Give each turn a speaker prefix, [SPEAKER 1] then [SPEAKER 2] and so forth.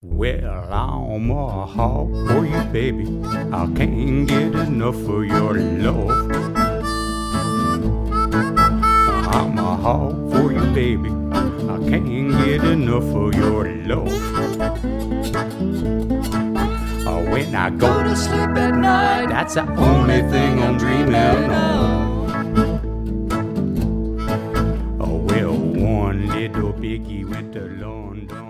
[SPEAKER 1] Well, I'm a hog for you, baby. I can't get enough of your love. I'm a hog for you, baby. I can't get enough of your love. When I go to sleep at night, that's the only thing I'm dreaming of. Well, one little piggy went to London.